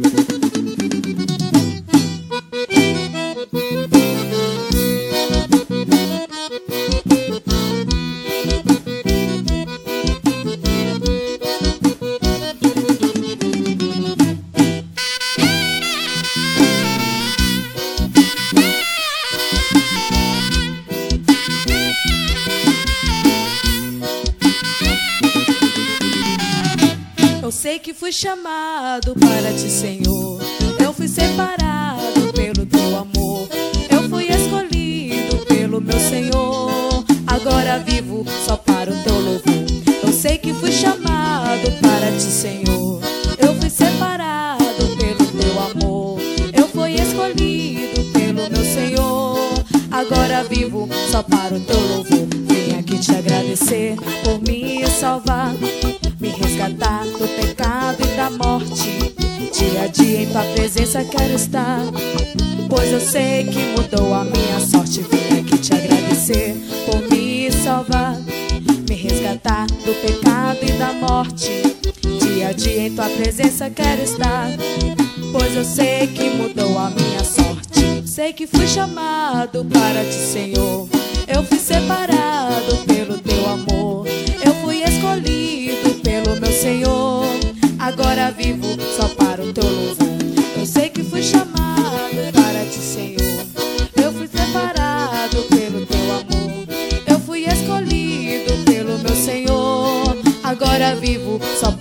Eu sei que fui chamado para ti, Senhor. Eu fui separado pelo teu amor. Eu fui escolhido pelo meu Senhor. Agora vivo só para o teu louvor. Eu sei que fui chamado para ti, Senhor. Eu fui separado pelo teu amor. Eu fui escolhido pelo meu Senhor. Agora vivo só para o teu louvor. Vim aqui te agradecer por me salvar, me resgatar do pecado e da morte. Dia a dia em tua presença quero estar, pois eu sei que mudou a minha sorte. Vim aqui te agradecer por me salvar, me resgatar do pecado e da morte. Dia a dia em tua presença quero estar, pois eu sei que mudou a minha sorte. Sei que fui chamado para ti, Senhor. Eu fui separado pelo teu amor. Eu fui escolhido pelo meu Senhor. Agora vivo só para o teu louvor. Eu sei que fui chamado para ti, Senhor. Eu fui separado pelo teu amor. Eu fui escolhido pelo meu Senhor. Agora vivo só